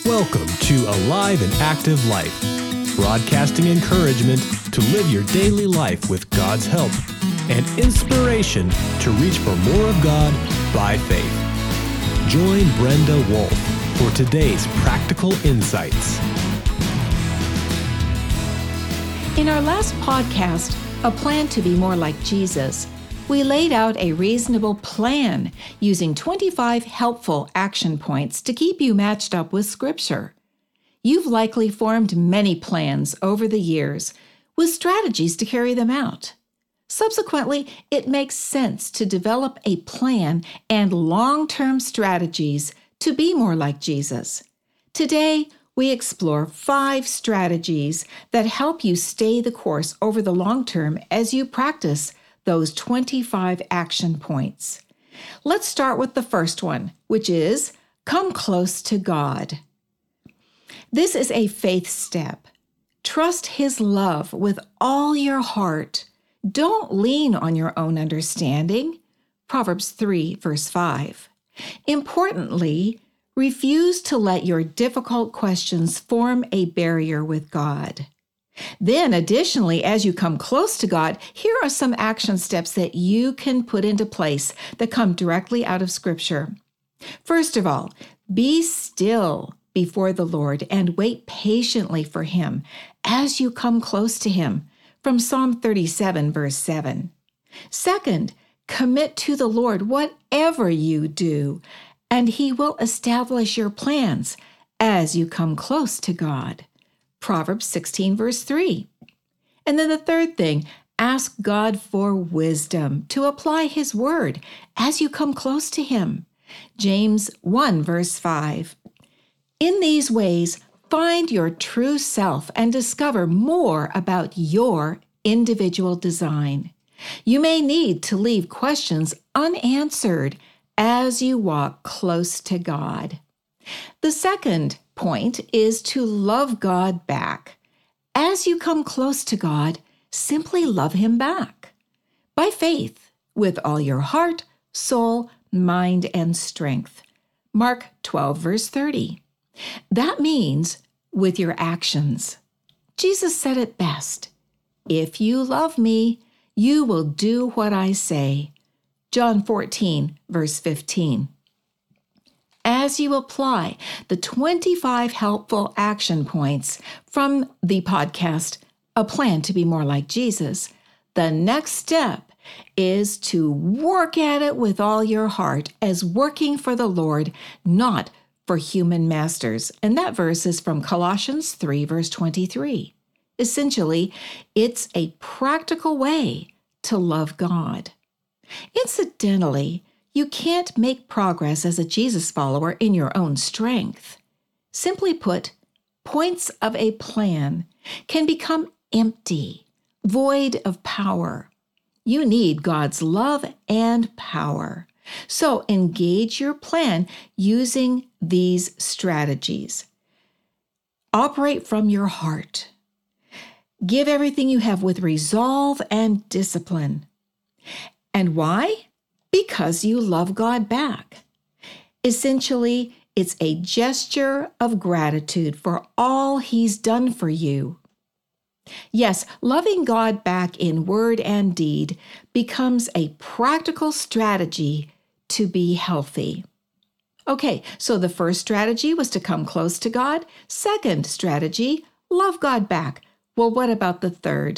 Welcome to Alive and Active Life, broadcasting encouragement to live your daily life with God's help and inspiration to reach for more of God by faith. Join Brenda Wolf for today's practical insights. In our last podcast, A Plan to Be More Like Jesus, we laid out a reasonable plan using 25 helpful action points to keep you matched up with Scripture. You've likely formed many plans over the years with strategies to carry them out. Subsequently, it makes sense to develop a plan and long-term strategies to be more like Jesus. Today, we explore 5 strategies that help you stay the course over the long term as you practice those 25 action points. Let's start with the first one, which is come close to God. This is a faith step. Trust His love with all your heart. Don't lean on your own understanding. Proverbs 3, verse 5. Importantly, refuse to let your difficult questions form a barrier with God. Then, additionally, as you come close to God, here are some action steps that you can put into place that come directly out of Scripture. First of all, be still before the Lord and wait patiently for Him as you come close to Him, from Psalm 37, verse 7. Second, commit to the Lord whatever you do, and He will establish your plans as you come close to God. Proverbs 16, verse 3. And then the third thing, ask God for wisdom to apply His word as you come close to Him. James 1, verse 5. In these ways, find your true self and discover more about your individual design. You may need to leave questions unanswered as you walk close to God. The second point is to love God back. As you come close to God, simply love Him back. By faith, with all your heart, soul, mind, and strength. Mark 12, verse 30. That means with your actions. Jesus said it best. If you love me, you will do what I say. John 14, verse 15. As you apply the 25 helpful action points from the podcast, A Plan to Be More Like Jesus, the next step is to work at it with all your heart as working for the Lord, not for human masters. And that verse is from Colossians 3, verse 23. Essentially, it's a practical way to love God. Incidentally, you can't make progress as a Jesus follower in your own strength. Simply put, points of a plan can become empty, void of power. You need God's love and power. So engage your plan using these strategies. Operate from your heart. Give everything you have with resolve and discipline. And why? Because you love God back. Essentially, it's a gesture of gratitude for all He's done for you. Yes, loving God back in word and deed becomes a practical strategy to be healthy. Okay, so the first strategy was to come close to God. Second strategy, love God back. Well, what about the third?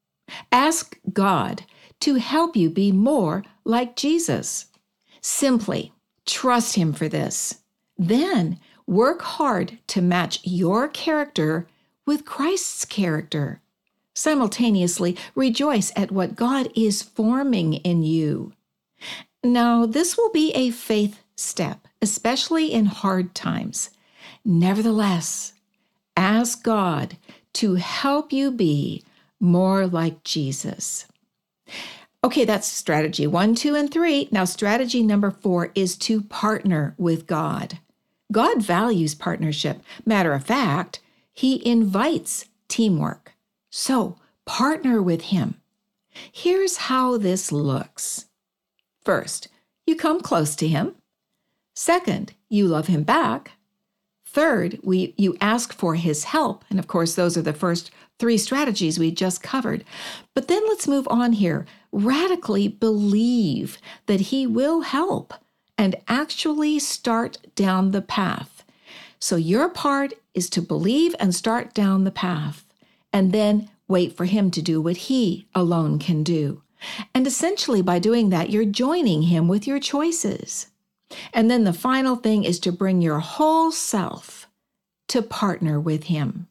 Ask God to help you be more like Jesus. Simply trust Him for this. Then work hard to match your character with Christ's character. Simultaneously, rejoice at what God is forming in you. Now, this will be a faith step, especially in hard times. Nevertheless, ask God to help you be more like Jesus. Okay, that's strategy 1, 2, and 3. Now, strategy number 4 is to partner with God. God values partnership. Matter of fact, He invites teamwork. So, partner with Him. Here's how this looks. First, you come close to Him. Second, you love Him back. Third, you ask for his help. And of course, those are the first 3 strategies we just covered. But then let's move on here. Radically believe that he will help and actually start down the path. So your part is to believe and start down the path, and then wait for him to do what he alone can do. And essentially by doing that, you're joining him with your choices. And then the final thing is to bring your whole self to partner with him.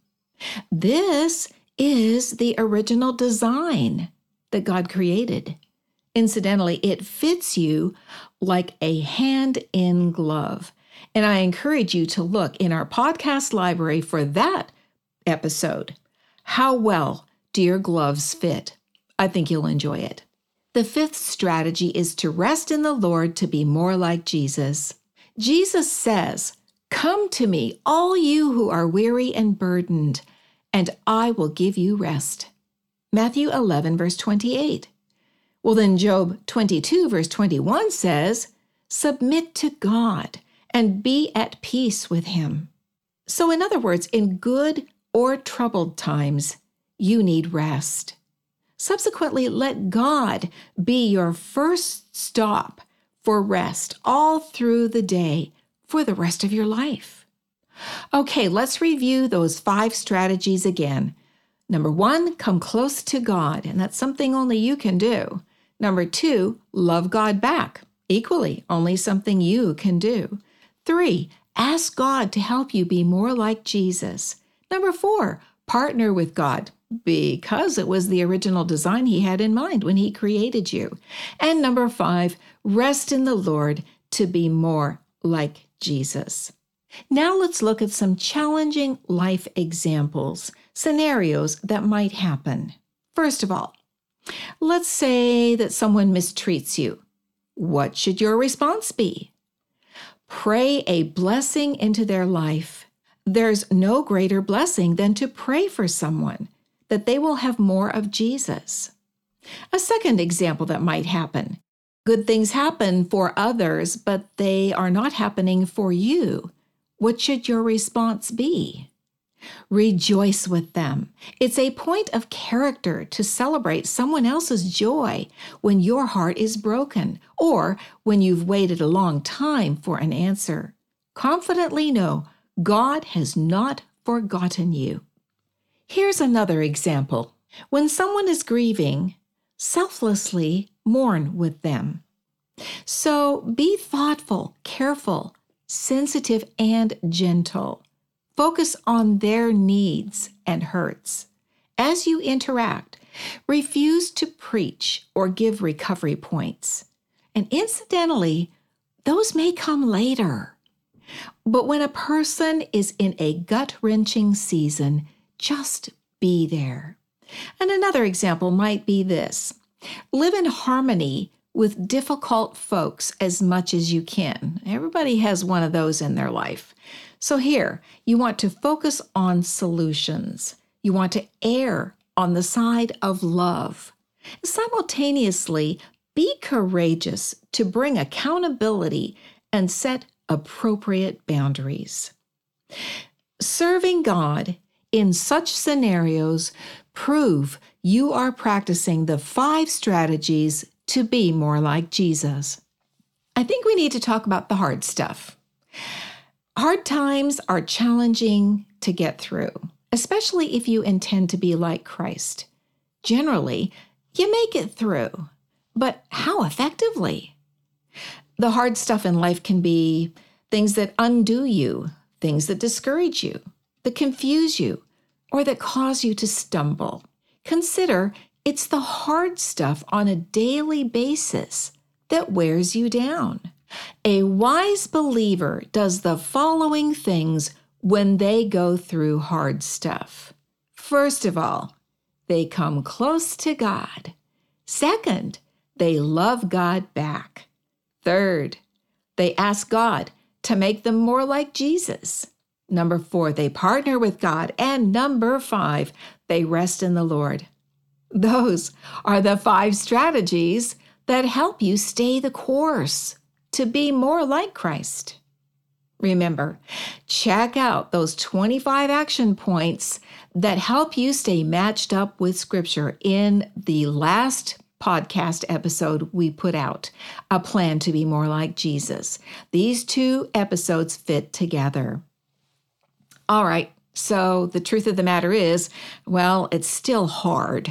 This is the original design that God created. Incidentally, it fits you like a hand in glove. And I encourage you to look in our podcast library for that episode. How well do your gloves fit? I think you'll enjoy it. The 5th strategy is to rest in the Lord to be more like Jesus. Jesus says, "Come to me, all you who are weary and burdened, and I will give you rest." Matthew 11, verse 28. Well, then Job 22, verse 21 says, "Submit to God and be at peace with him." So in other words, in good or troubled times, you need rest. Subsequently, let God be your first stop for rest all through the day for the rest of your life. Okay, let's review those 5 strategies again. Number 1, come close to God, and that's something only you can do. Number 2, love God back. Equally, only something you can do. 3, ask God to help you be more like Jesus. Number 4, partner with God, because it was the original design he had in mind when he created you. And number 5, rest in the Lord to be more like Jesus. Now let's look at some challenging life examples, scenarios that might happen. First of all, let's say that someone mistreats you. What should your response be? Pray a blessing into their life. There's no greater blessing than to pray for someone, that they will have more of Jesus. A second example that might happen. Good things happen for others, but they are not happening for you. What should your response be? Rejoice with them. It's a point of character to celebrate someone else's joy when your heart is broken or when you've waited a long time for an answer. Confidently know God has not forgotten you. Here's another example. When someone is grieving, selflessly mourn with them. So be thoughtful, careful, sensitive, and gentle. Focus on their needs and hurts. As you interact, refuse to preach or give recovery points. And incidentally, those may come later. But when a person is in a gut-wrenching season, just be there. And another example might be this. Live in harmony with difficult folks as much as you can. Everybody has one of those in their life. So here, you want to focus on solutions. You want to err on the side of love. Simultaneously, be courageous to bring accountability and set appropriate boundaries. Serving God in such scenarios prove you are practicing the 5 strategies to be more like Jesus. I think we need to talk about the hard stuff. Hard times are challenging to get through, especially if you intend to be like Christ. Generally, you make it through, but how effectively? The hard stuff in life can be things that undo you, things that discourage you, that confuse you, or that cause you to stumble. Consider it's the hard stuff on a daily basis that wears you down. A wise believer does the following things when they go through hard stuff. First of all, they come close to God. Second, they love God back. Third, they ask God to make them more like Jesus. Number 4, they partner with God. And number 5, they rest in the Lord. Those are the 5 strategies that help you stay the course to be more like Christ. Remember, check out those 25 action points that help you stay matched up with Scripture in the last podcast episode we put out, A Plan to Be More Like Jesus. These two episodes fit together. All right, so the truth of the matter is, well, it's still hard.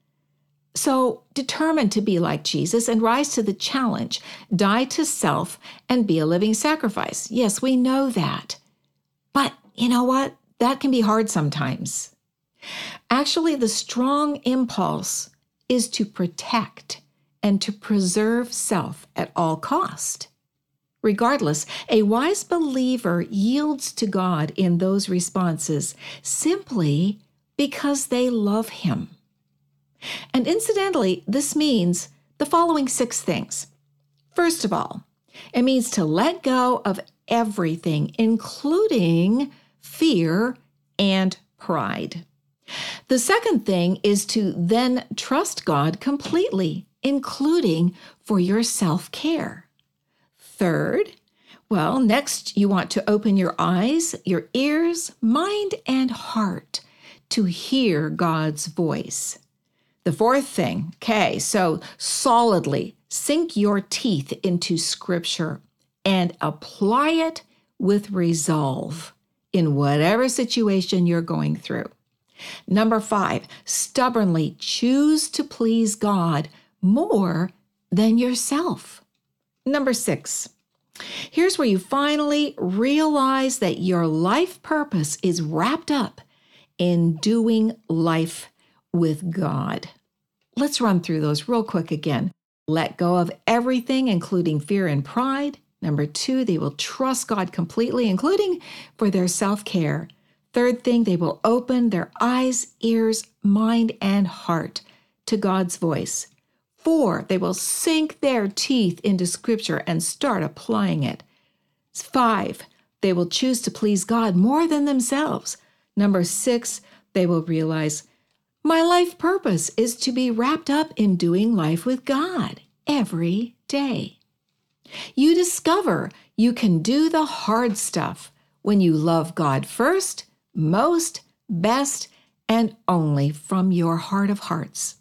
So determine to be like Jesus and rise to the challenge. Die to self and be a living sacrifice. Yes, we know that. But you know what? That can be hard sometimes. Actually, the strong impulse is to protect and to preserve self at all cost. Regardless, a wise believer yields to God in those responses simply because they love Him. And incidentally, this means the following 6 things. First of all, it means to let go of everything, including fear and pride. The second thing is to then trust God completely, including for your self-care. Third, next you want to open your eyes, your ears, mind, and heart to hear God's voice. The fourth thing, so solidly sink your teeth into Scripture and apply it with resolve in whatever situation you're going through. Number 5, stubbornly choose to please God more than yourself. Number 6, here's where you finally realize that your life purpose is wrapped up in doing life with God. Let's run through those real quick again. Let go of everything, including fear and pride. Number 2, they will trust God completely, including for their self-care. Third thing, they will open their eyes, ears, mind, and heart to God's voice. 4, they will sink their teeth into Scripture and start applying it. 5, they will choose to please God more than themselves. Number 6, they will realize, my life purpose is to be wrapped up in doing life with God every day. You discover you can do the hard stuff when you love God first, most, best, and only from your heart of hearts.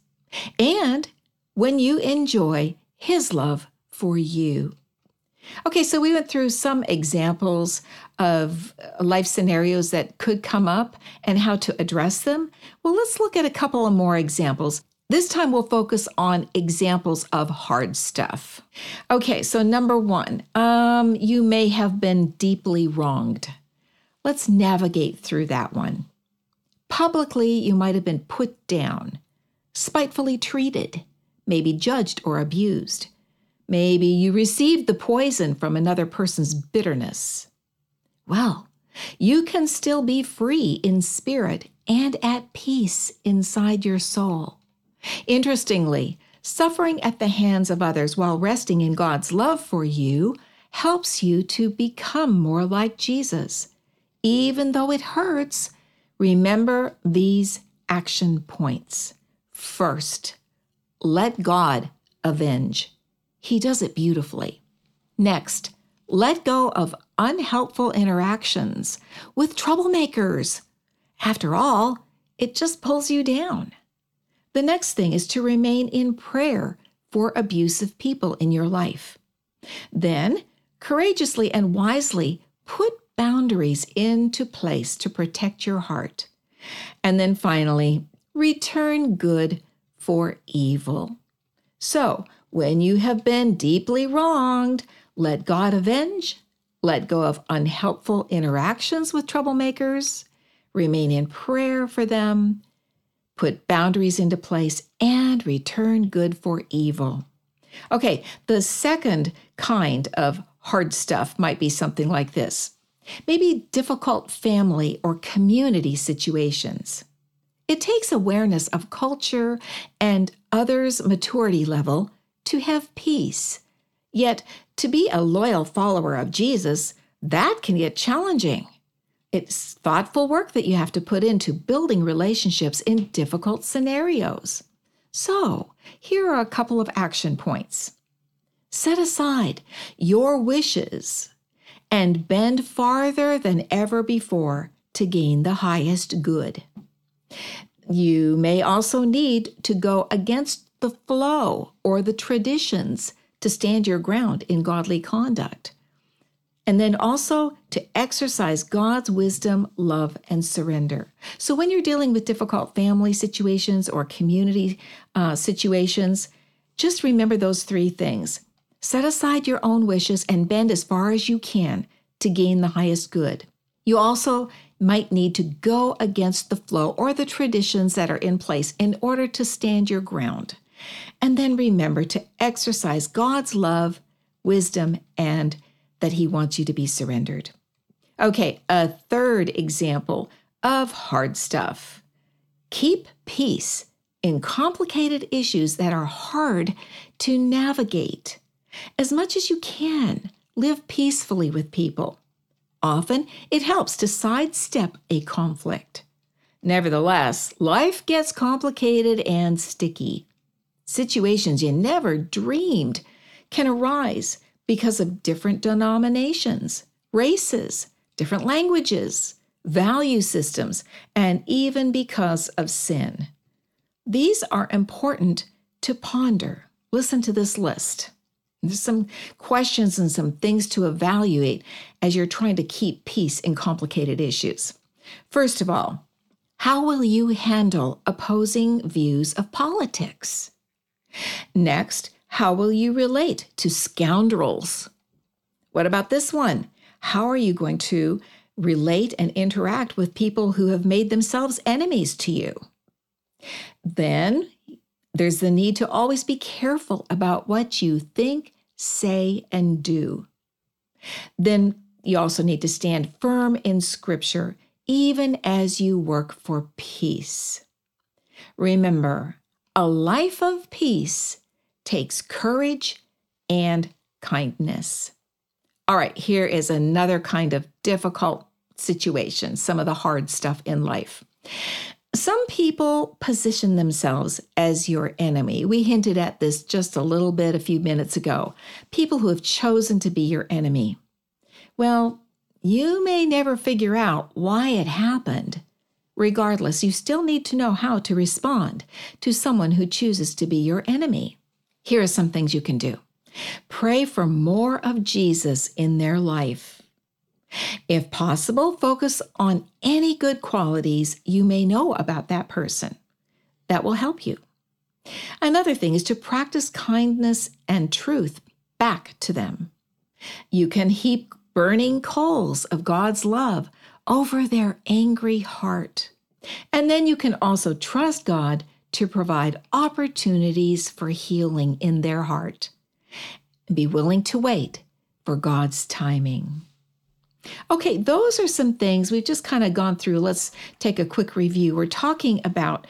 And when you enjoy His love for you. Okay, so we went through some examples of life scenarios that could come up and how to address them. Well, let's look at a couple of more examples. This time we'll focus on examples of hard stuff. Okay, so number 1, you may have been deeply wronged. Let's navigate through that one. Publicly, you might have been put down, spitefully treated, maybe judged or abused. Maybe you received the poison from another person's bitterness. Well, you can still be free in spirit and at peace inside your soul. Interestingly, suffering at the hands of others while resting in God's love for you helps you to become more like Jesus. Even though it hurts, remember these action points. First, let God avenge. He does it beautifully. Next, let go of unhelpful interactions with troublemakers. After all, it just pulls you down. The next thing is to remain in prayer for abusive people in your life. Then, courageously and wisely put boundaries into place to protect your heart. And then finally, return good for evil. So, when you have been deeply wronged, let God avenge, let go of unhelpful interactions with troublemakers, remain in prayer for them, put boundaries into place, and return good for evil. Okay, the second kind of hard stuff might be something like this. Maybe difficult family or community situations. It takes awareness of culture and others' maturity level to have peace. Yet, to be a loyal follower of Jesus, that can get challenging. It's thoughtful work that you have to put into building relationships in difficult scenarios. So, here are a couple of action points. Set aside your wishes and bend farther than ever before to gain the highest good. You may also need to go against the flow or the traditions to stand your ground in godly conduct. And then also to exercise God's wisdom, love, and surrender. So when you're dealing with difficult family situations or community situations, just remember those three things. Set aside your own wishes and bend as far as you can to gain the highest good. You also might need to go against the flow or the traditions that are in place in order to stand your ground. And then remember to exercise God's love, wisdom, and that He wants you to be surrendered. Okay, a third example of hard stuff. Keep peace in complicated issues that are hard to navigate. As much as you can, live peacefully with people. Often, it helps to sidestep a conflict. Nevertheless, life gets complicated and sticky. Situations you never dreamed can arise because of different denominations, races, different languages, value systems, and even because of sin. These are important to ponder. Listen to this list. There's some questions and some things to evaluate as you're trying to keep peace in complicated issues. First of all, how will you handle opposing views of politics? Next, how will you relate to scoundrels? What about this one? How are you going to relate and interact with people who have made themselves enemies to you? Then, there's the need to always be careful about what you think, say, and do. Then you also need to stand firm in Scripture, even as you work for peace. Remember, a life of peace takes courage and kindness. All right, here is another kind of difficult situation, some of the hard stuff in life. Some people position themselves as your enemy. We hinted at this just a little bit a few minutes ago. People who have chosen to be your enemy. Well, you may never figure out why it happened. Regardless, you still need to know how to respond to someone who chooses to be your enemy. Here are some things you can do. Pray for more of Jesus in their life. If possible, focus on any good qualities you may know about that person. That will help you. Another thing is to practice kindness and truth back to them. You can heap burning coals of God's love over their angry heart. And then you can also trust God to provide opportunities for healing in their heart. Be willing to wait for God's timing. Okay, those are some things we've just kind of gone through. Let's take a quick review. We're talking about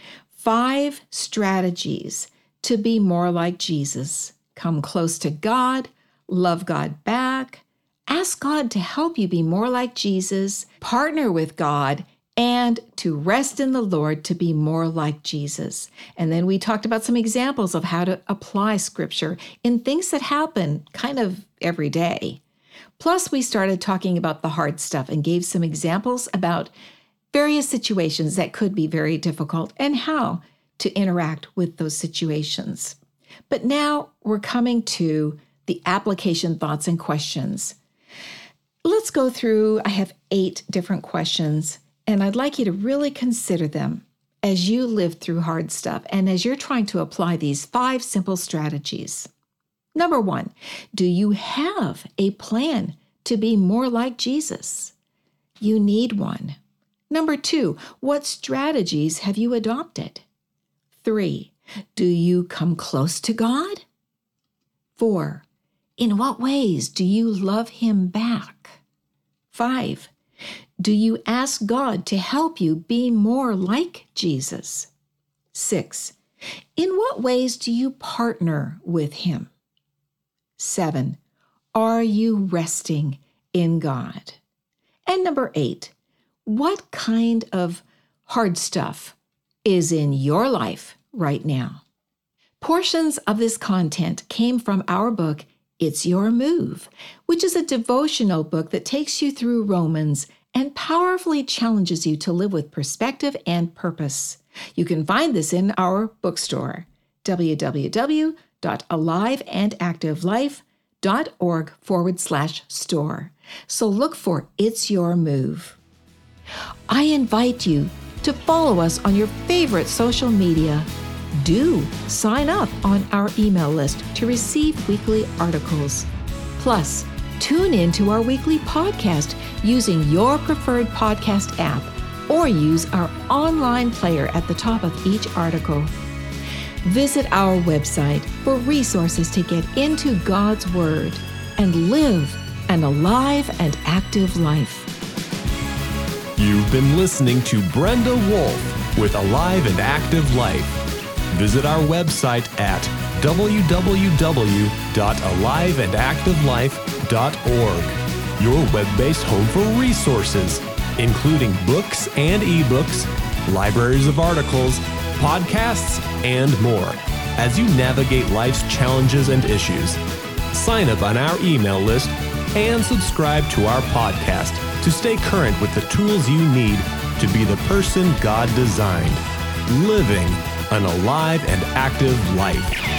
5 strategies to be more like Jesus. Come close to God, love God back, ask God to help you be more like Jesus, partner with God, and to rest in the Lord to be more like Jesus. And then we talked about some examples of how to apply Scripture in things that happen kind of every day. Plus, we started talking about the hard stuff and gave some examples about various situations that could be very difficult and how to interact with those situations. But now we're coming to the application thoughts and questions. Let's go through, I have 8 different questions, and I'd like you to really consider them as you live through hard stuff and as you're trying to apply these 5 simple strategies. Number 1, do you have a plan to be more like Jesus? You need one. Number 2, what strategies have you adopted? 3, do you come close to God? 4, in what ways do you love Him back? 5, do you ask God to help you be more like Jesus? 6, in what ways do you partner with Him? 7, are you resting in God? And number 8, what kind of hard stuff is in your life right now? Portions of this content came from our book, It's Your Move, which is a devotional book that takes you through Romans and powerfully challenges you to live with perspective and purpose. You can find this in our bookstore, www.aliveandactivelife.org/store. So look for It's Your Move. I invite you to follow us on your favorite social media. Do sign up on our email list to receive weekly articles. Plus, tune in to our weekly podcast using your preferred podcast app or use our online player at the top of each article. Visit our website for resources to get into God's Word and live an alive and active life. You've been listening to Brenda Wolf with Alive and Active Life. Visit our website at www.aliveandactivelife.org, your web-based home for resources, including books and ebooks, libraries of articles, podcasts, and more, as you navigate life's challenges and issues. Sign up on our email list and subscribe to our podcast to stay current with the tools you need to be the person God designed, living an alive and active life.